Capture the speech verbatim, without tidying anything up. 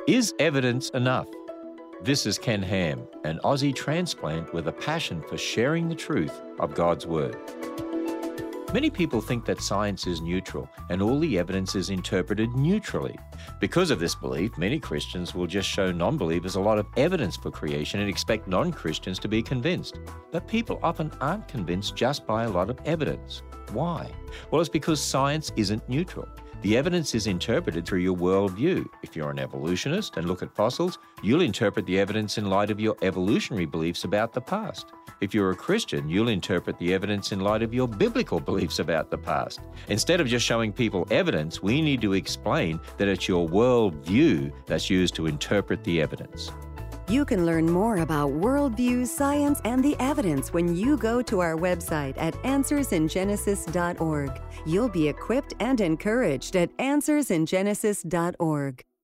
Is evidence enough? This is Ken Ham, an Aussie transplant with a passion for sharing the truth of God's Word. Many people think that science is neutral and all the evidence is interpreted neutrally. Because of this belief, many Christians will just show non-believers a lot of evidence for creation and expect non-Christians to be convinced. But people often aren't convinced just by a lot of evidence. Why? Well, it's because science isn't neutral. The evidence is interpreted through your worldview. If you're an evolutionist and look at fossils, you'll interpret the evidence in light of your evolutionary beliefs about the past. If you're a Christian, you'll interpret the evidence in light of your biblical beliefs about the past. Instead of just showing people evidence, we need to explain that it's your worldview that's used to interpret the evidence. You can learn more about worldview, science, and the evidence when you go to our website at answers in genesis dot org. You'll be equipped and encouraged at answers in genesis dot org.